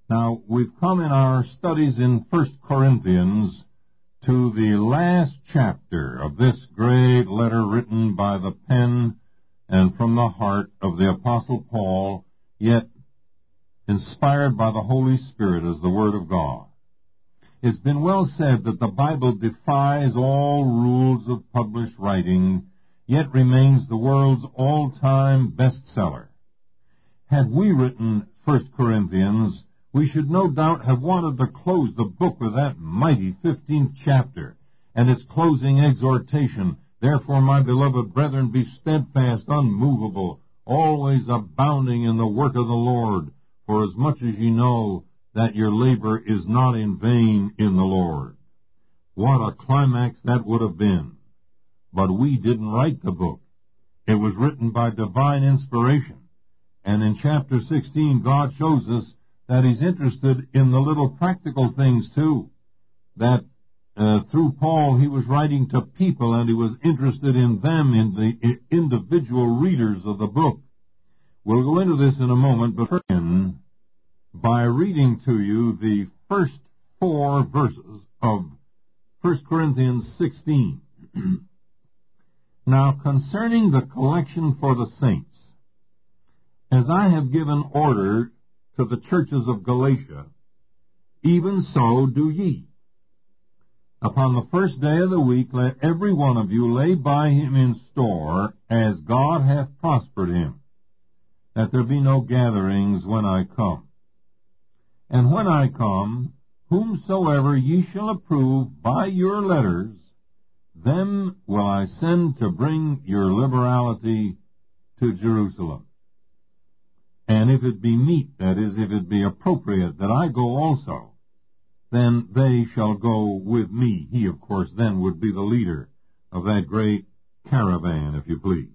Now, we've come in our studies in 1 Corinthians to the last chapter of this great letter written by the pen and from the heart of the Apostle Paul, yet inspired by the Holy Spirit as the Word of God. It's been well said that the Bible defies all rules of published writing, yet remains the world's all-time bestseller. Had we written 1 Corinthians, we should no doubt have wanted to close the book with that mighty 15th chapter and its closing exhortation. Therefore, my beloved brethren, be steadfast, unmovable, always abounding in the work of the Lord, for as much as ye know that your labor is not in vain in the Lord. What a climax that would have been. But we didn't write the book. It was written by divine inspiration. And in chapter 16, God shows us that He's interested in the little practical things too. That through Paul, he was writing to people and he was interested in them, in the individual readers of the book. We'll go into this in a moment, but first, by reading to you the first 4 verses of 1 Corinthians 16. Now, concerning the collection for the saints, as I have given order to the churches of Galatia, even so do ye. Upon the first day of the week let every one of you lay by him in store, as God hath prospered him, that there be no gatherings when I come. And when I come, whomsoever ye shall approve by your letters, them will I send to bring your liberality to Jerusalem. And if it be meet, that is, if it be appropriate that I go also, then they shall go with me. He, of course, then would be the leader of that great caravan, if you please.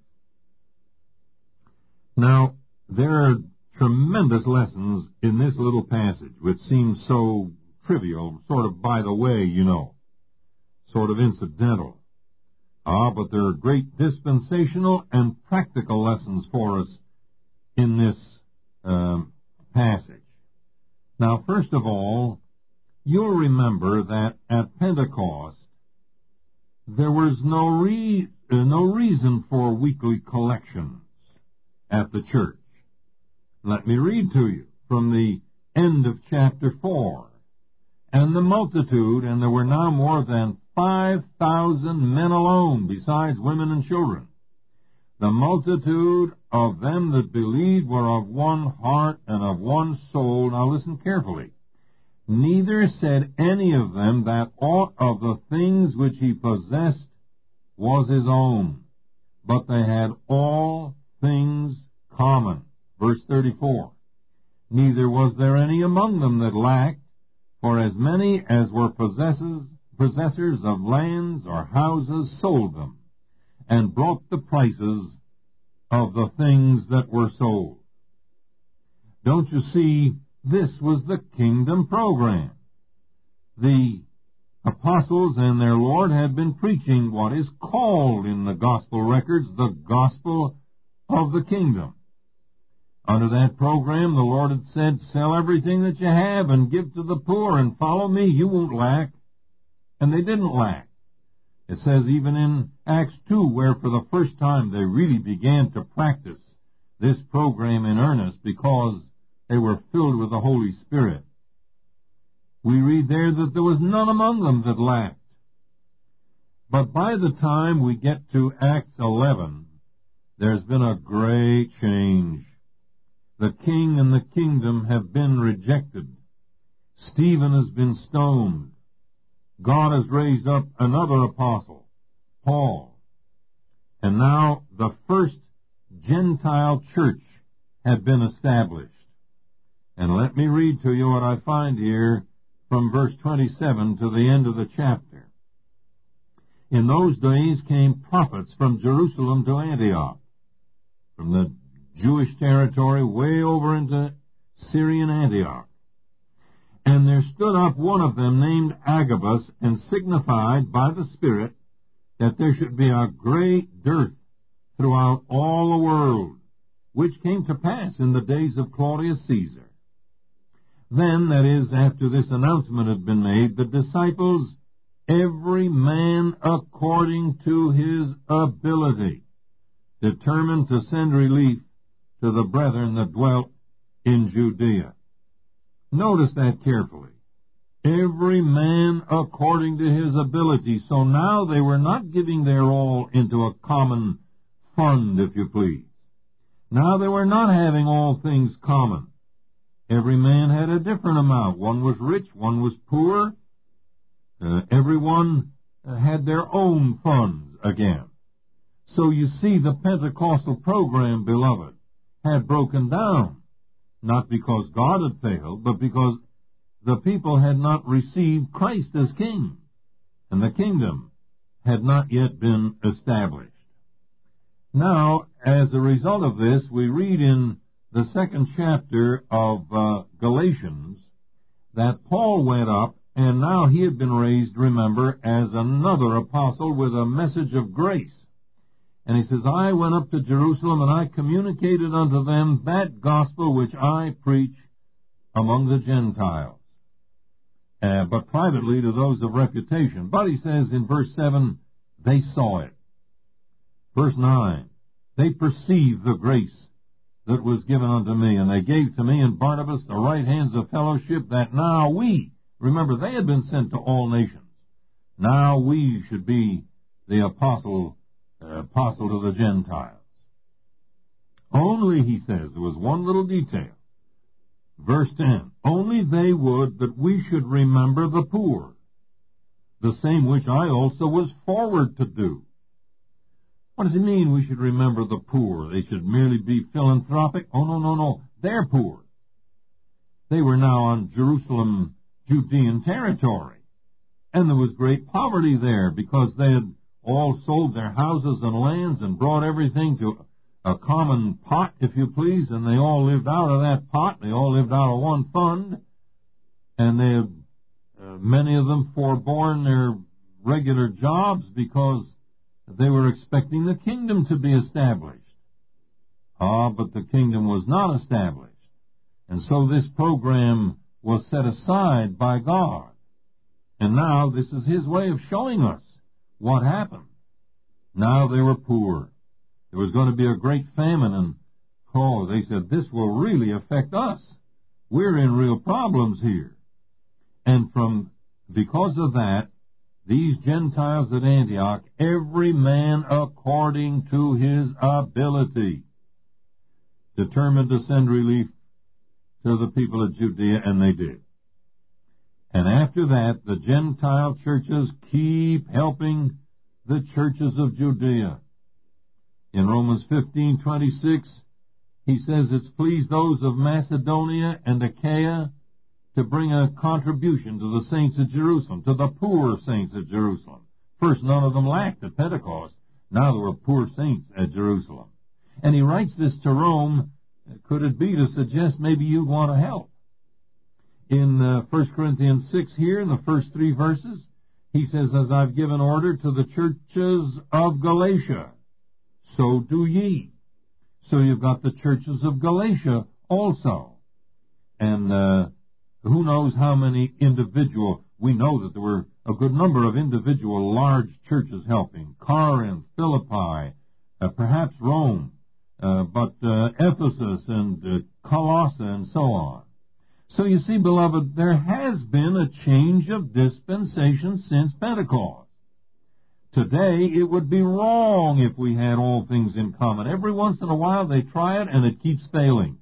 Now, there are tremendous lessons in this little passage, which seems so trivial, sort of by the way, you know, sort of incidental. But there are great dispensational and practical lessons for us in this passage. Now, first of all, you'll remember that at Pentecost, there was no reason for weekly collections at the church. Let me read to you from the end of chapter 4. And the multitude, and there were now more than 5,000 men alone, besides women and children. The multitude of them that believed were of one heart and of one soul. Now listen carefully. Neither said any of them that aught of the things which he possessed was his own, but they had all things common. Verse 34. Neither was there any among them that lacked, for as many as were possessors of lands or houses sold them, and brought the prices of the things that were sold. Don't you see? This was the kingdom program. The apostles and their Lord had been preaching what is called in the gospel records the gospel of the kingdom. Under that program, the Lord had said, sell everything that you have and give to the poor and follow me. You won't lack. And they didn't lack. It says even in Acts 2, where for the first time they really began to practice this program in earnest because they were filled with the Holy Spirit. We read there that there was none among them that lacked. But by the time we get to Acts 11, there's been a great change. The king and the kingdom have been rejected. Stephen has been stoned. God has raised up another apostle, Paul. And now the first Gentile church had been established. And let me read to you what I find here from verse 27 to the end of the chapter. In those days came prophets from Jerusalem to Antioch, from the Jewish territory way over into Syrian Antioch. And there stood up one of them named Agabus, and signified by the Spirit that there should be a great dearth throughout all the world, which came to pass in the days of Claudius Caesar. Then, that is, after this announcement had been made, the disciples, every man according to his ability, determined to send relief to the brethren that dwelt in Judea. Notice that carefully. Every man according to his ability. So now they were not giving their all into a common fund, if you please. Now they were not having all things common. Every man had a different amount. One was rich, one was poor. Everyone had their own funds again. So you see, the Pentecostal program, beloved, had broken down, not because God had failed, but because the people had not received Christ as King, and the kingdom had not yet been established. Now, as a result of this, we read in the 2nd chapter of Galatians that Paul went up, and now he had been raised, remember, as another apostle with a message of grace. And he says, I went up to Jerusalem, and I communicated unto them that gospel which I preach among the Gentiles, but privately to those of reputation. But he says in verse 7, they saw it. Verse 9, they perceived the grace that was given unto me, and they gave to me and Barnabas the right hands of fellowship, that now we, remember, they had been sent to all nations, now we should be the apostle to the Gentiles. Only, he says, there was one little detail. Verse 10, only they would that we should remember the poor, the same which I also was forward to do. What does it mean we should remember the poor? They should merely be philanthropic? Oh, no. They're poor. They were now on Jerusalem, Judean territory, and there was great poverty there because they had all sold their houses and lands and brought everything to a common pot, if you please, and they all lived out of that pot. They all lived out of one fund, and they had, many of them forborne their regular jobs because they were expecting the kingdom to be established. But the kingdom was not established, and so this program was set aside by God. And now this is His way of showing us what happened. Now they were poor. There was going to be a great famine, and they said, this will really affect us. We're in real problems here. And because of that, these Gentiles at Antioch, every man according to his ability, determined to send relief to the people of Judea, and they did. And after that, the Gentile churches keep helping the churches of Judea. In Romans 15:26, he says it's pleased those of Macedonia and Achaia to bring a contribution to the saints of Jerusalem, to the poor saints of Jerusalem. First, none of them lacked at Pentecost. Now there were poor saints at Jerusalem. And he writes this to Rome. Could it be to suggest maybe you want to help? In 1 Corinthians 6 here, in the first 3 verses, he says, as I've given order to the churches of Galatia, so do ye. So you've got the churches of Galatia also. And who knows how many individual, we know that there were a good number of individual large churches helping. Corinth, Philippi, perhaps Rome, but Ephesus and Colossae and so on. So you see, beloved, there has been a change of dispensation since Pentecost. Today, it would be wrong if we had all things in common. Every once in a while, they try it, and it keeps failing.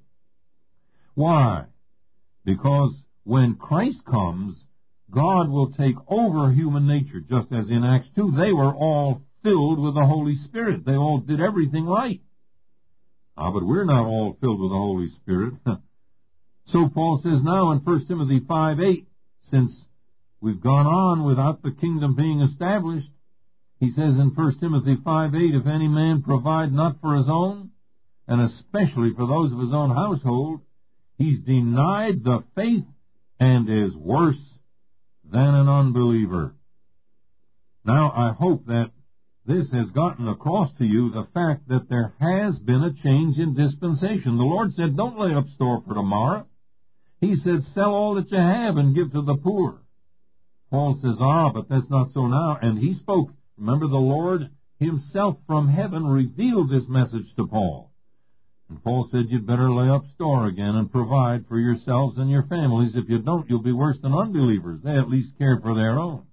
Why? Because when Christ comes, God will take over human nature, just as in Acts 2. They were all filled with the Holy Spirit. They all did everything right. But we're not all filled with the Holy Spirit. So Paul says now in 1 Timothy 5:8, since we've gone on without the kingdom being established, he says in 1 Timothy 5:8, if any man provide not for his own, and especially for those of his own household, he's denied the faith and is worse than an unbeliever. Now, I hope that this has gotten across to you the fact that there has been a change in dispensation. The Lord said, don't lay up store for tomorrow. He said, sell all that you have and give to the poor. Paul says, but that's not so now. And he spoke. Remember, the Lord himself from heaven revealed this message to Paul. And Paul said, you'd better lay up store again and provide for yourselves and your families. If you don't, you'll be worse than unbelievers. They at least care for their own.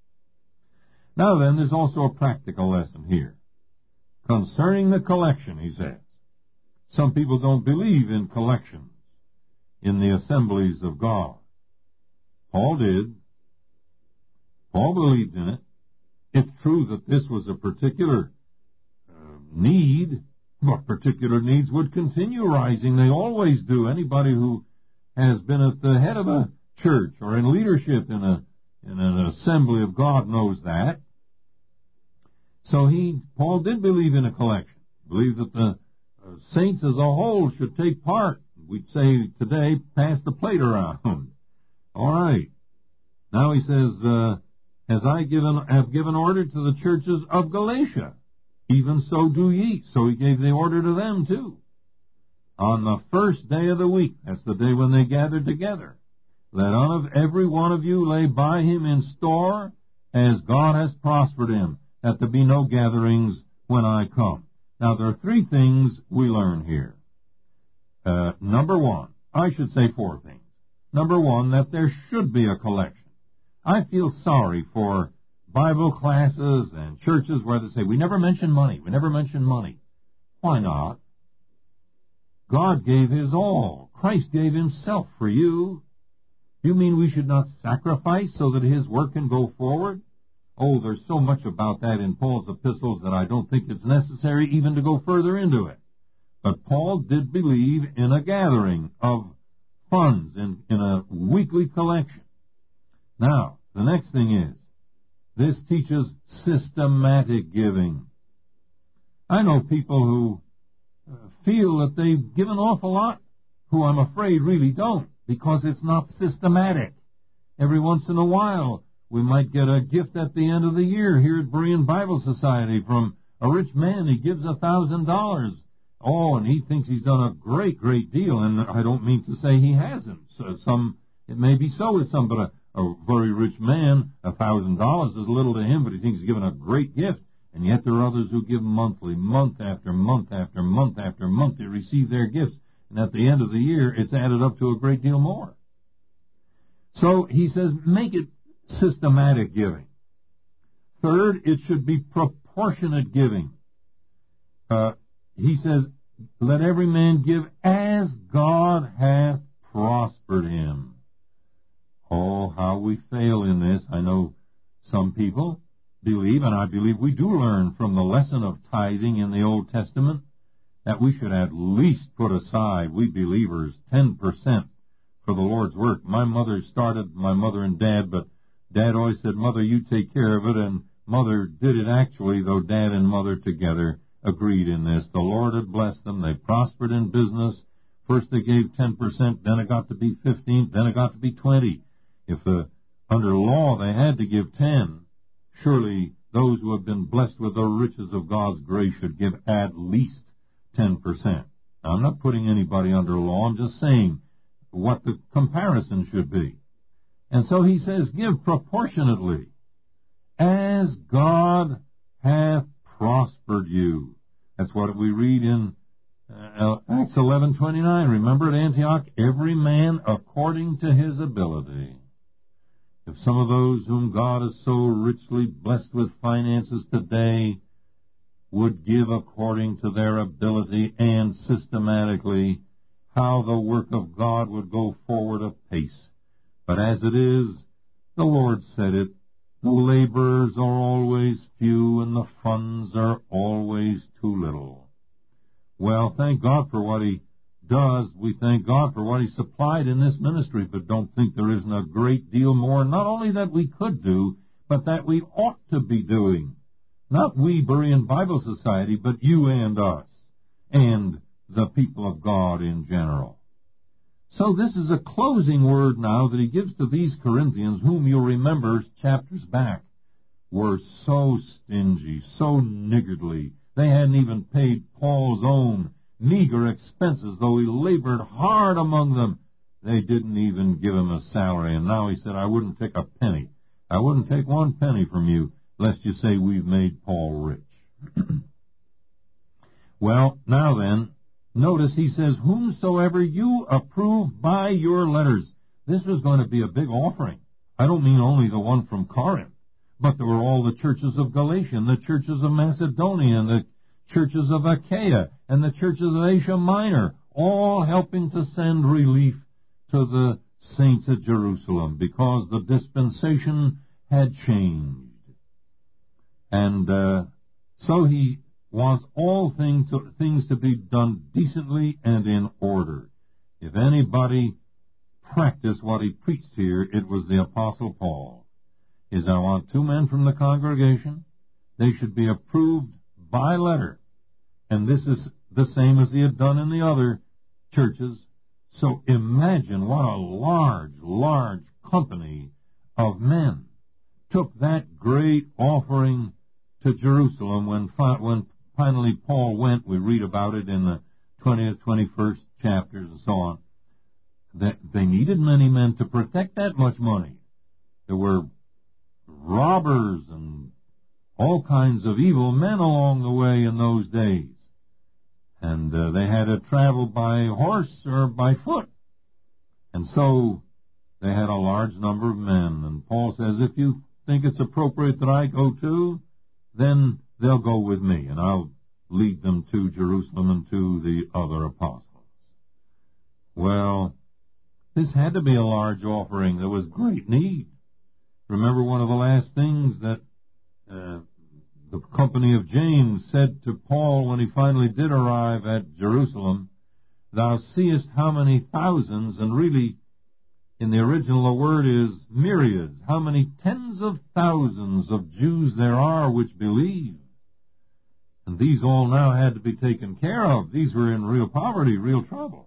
Now then, there's also a practical lesson here. Concerning the collection, he says. Some people don't believe in collections in the assemblies of God. Paul did. Paul believed in it. It's true that this was a particular need, but particular needs would continue rising. They always do. Anybody who has been at the head of a church or in leadership in an assembly of God knows that. So Paul did believe in a collection. Believed that the saints as a whole should take part. We'd say today, pass the plate around. All right. Now he says, as I have given order to the churches of Galatia, even so do ye. So he gave the order to them too. On the first day of the week, that's the day when they gathered together, let of every one of you lay by him in store, as God has prospered him, that there be no gatherings when I come. Now there are three things we learn here. Number one, I should say four things. Number one, that there should be a collection. I feel sorry for Bible classes and churches where they say, we never mention money, we never mention money. Why not? God gave his all. Christ gave himself for you. You mean we should not sacrifice so that his work can go forward? Oh, there's so much about that in Paul's epistles that I don't think it's necessary even to go further into it. But Paul did believe in a gathering of funds, in a weekly collection. Now, the next thing is, this teaches systematic giving. I know people who feel that they've given off a lot, who I'm afraid really don't, because it's not systematic. Every once in a while, we might get a gift at the end of the year here at Berean Bible Society from a rich man. He gives $1,000. Oh, and he thinks he's done a great, great deal, and I don't mean to say he hasn't. So it may be so with some, but a very rich man, $1,000 is little to him, but he thinks he's given a great gift. And yet there are others who give monthly, month after month after month after month. They receive their gifts, and at the end of the year, it's added up to a great deal more. So he says, make it systematic giving. Third, it should be proportionate giving. He says, let every man give as God hath prospered him. Oh, how we fail in this. I know some people believe, and I believe we do learn from the lesson of tithing in the Old Testament, that we should at least put aside, we believers, 10% for the Lord's work. My mother and Dad, but Dad always said, Mother, you take care of it, and Mother did it actually, though Dad and Mother together agreed in this. The Lord had blessed them. They prospered in business. First they gave 10%, then it got to be 15, then it got to be 20. If under law they had to give 10, surely those who have been blessed with the riches of God's grace should give at least 10%. Now, I'm not putting anybody under law. I'm just saying what the comparison should be. And so he says, give proportionately, as God hath prospered you. That's what we read in Acts 11:29. Remember at Antioch, every man according to his ability. If some of those whom God has so richly blessed with finances today would give according to their ability and systematically, how the work of God would go forward apace. But as it is, the Lord said it, the laborers are always few and the funds are always too little. Well, thank God for what he does. We thank God for what he supplied in this ministry, but don't think there isn't a great deal more, not only that we could do, but that we ought to be doing. Not we, Berean Bible Society, but you and us, and the people of God in general. So this is a closing word now that he gives to these Corinthians, whom you'll remember chapters back were so stingy, so niggardly. They hadn't even paid Paul's own meager expenses, though he labored hard among them. They didn't even give him a salary, and now he said, I wouldn't take a penny. I wouldn't take one penny from you, lest you say we've made Paul rich. Well, now then, notice he says, whomsoever you approve by your letters. This was going to be a big offering. I don't mean only the one from Corinth, but there were all the churches of Galatia, and the churches of Macedonia, and the churches of Achaia, and the churches of Asia Minor, all helping to send relief to the saints at Jerusalem, because the dispensation had changed. And so he wants all things to be done decently and in order. If anybody practiced what he preached here, it was the Apostle Paul. I want 2 men from the congregation. They should be approved by letter. And this is the same as he had done in the other churches. So imagine what a large company of men took that great offering to Jerusalem when finally Paul went. We read about it in the 20th, 21st chapters and so on. That they needed many men to protect that much money. There were robbers and all kinds of evil men along the way in those days. And they had to travel by horse or by foot. And so they had a large number of men. And Paul says, if you think it's appropriate that I go too, then they'll go with me, and I'll lead them to Jerusalem and to the other apostles. Well, this had to be a large offering. There was great need. Remember, one of the last things that the company of James said to Paul when he finally did arrive at Jerusalem, thou seest how many thousands, and really in the original the word is myriads, how many tens of thousands of Jews there are which believe. And these all now had to be taken care of. These were in real poverty, real trouble.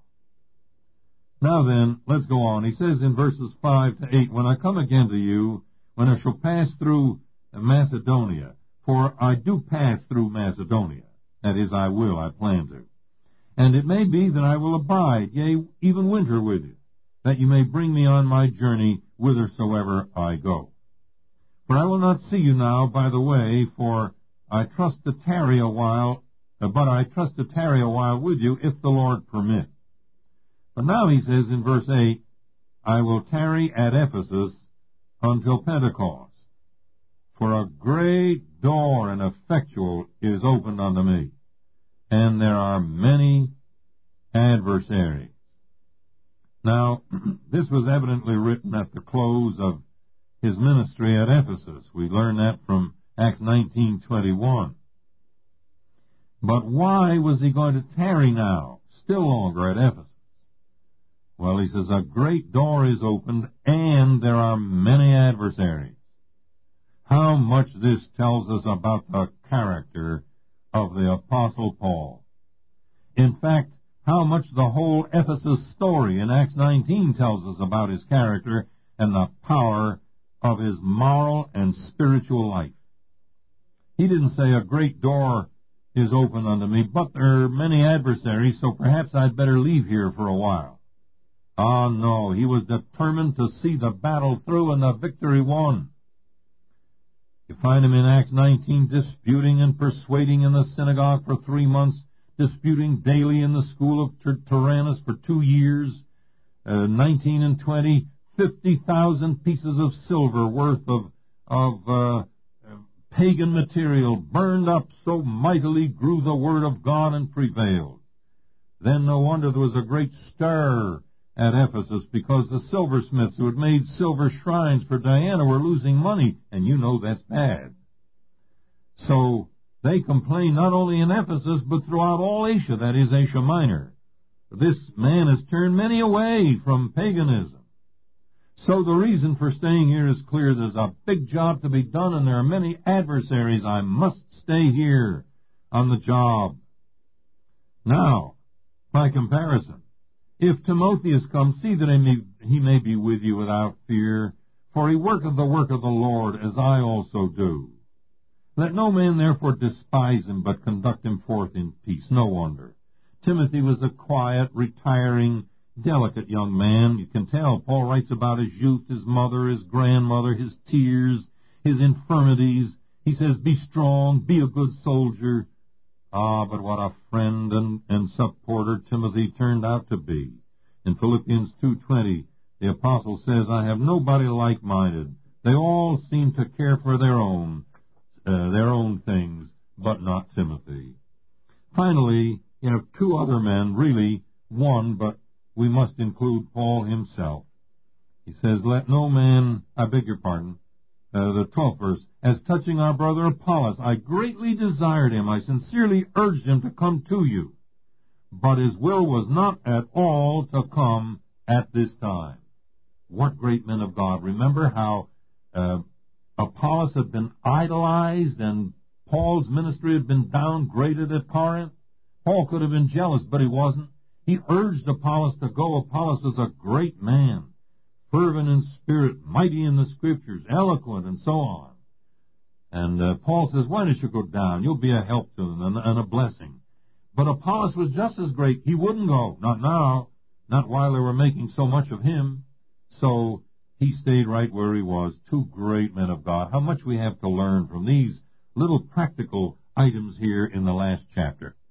Now then, let's go on. He says in verses 5 to 8, when I come again to you, when I shall pass through Macedonia, for I do pass through Macedonia, that is, I plan to. And it may be that I will abide, yea, even winter with you, that you may bring me on my journey whithersoever I go. For I will not see you now by the way, for I trust to tarry a while, but I trust to tarry a while with you, if the Lord permit. But now he says in verse 8, I will tarry at Ephesus until Pentecost, for a great door and effectual is opened unto me, and there are many adversaries. Now, this was evidently written at the close of his ministry at Ephesus. We learn that from Acts 19:21. But why was he going to tarry now, still longer at Ephesus? Well, he says, a great door is opened, and there are many adversaries. How much this tells us about the character of the Apostle Paul. In fact, how much the whole Ephesus story in Acts 19 tells us about his character and the power of his moral and spiritual life. He didn't say a great door is open unto me, but there are many adversaries, so perhaps I'd better leave here for a while. Ah, no, he was determined to see the battle through and the victory won. You find him in Acts 19 disputing and persuading in the synagogue for 3 months, disputing daily in the school of Tyrannus for 2 years, 19 and 20, 50,000 pieces of silver worth of pagan material burned up, so mightily grew the word of God and prevailed. Then no wonder there was a great stir at Ephesus, because the silversmiths who had made silver shrines for Diana were losing money, and you know that's bad. So they complained not only in Ephesus, but throughout all Asia, that is, Asia Minor. This man has turned many away from paganism. So the reason for staying here is clear. There's a big job to be done, and there are many adversaries. I must stay here on the job. Now, by comparison, if Timotheus comes, see that he may be with you without fear, for he worketh the work of the Lord, as I also do. Let no man therefore despise him, but conduct him forth in peace. No wonder. Timothy was a quiet, retiring delicate young man. You can tell Paul writes about his youth, his mother, his grandmother, his tears, his infirmities. He says, be strong, be a good soldier. Ah, but what a friend and supporter Timothy turned out to be. In Philippians 2:20, the apostle says, I have nobody like-minded. They all seem to care for their own things, but not Timothy. Finally, you have two other men, really one, but we must include Paul himself. He says, let no man, I beg your pardon, the 12th verse, as touching our brother Apollos, I greatly desired him, I sincerely urged him to come to you, but his will was not at all to come at this time. What great men of God. Remember how Apollos had been idolized and Paul's ministry had been downgraded at Corinth? Paul could have been jealous, but he wasn't. He urged Apollos to go. Apollos was a great man, fervent in spirit, mighty in the Scriptures, eloquent, and so on. And Paul says, why don't you go down? You'll be a help to them and a blessing. But Apollos was just as great. He wouldn't go. Not now. Not while they were making so much of him. So he stayed right where he was. Two great men of God. How much we have to learn from these little practical items here in the last chapter.